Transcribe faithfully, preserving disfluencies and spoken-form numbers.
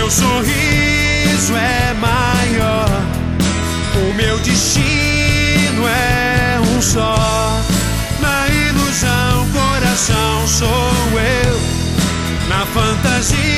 Meu sorriso é maior, o meu destino é um só. Na ilusão, coração sou eu, na fantasia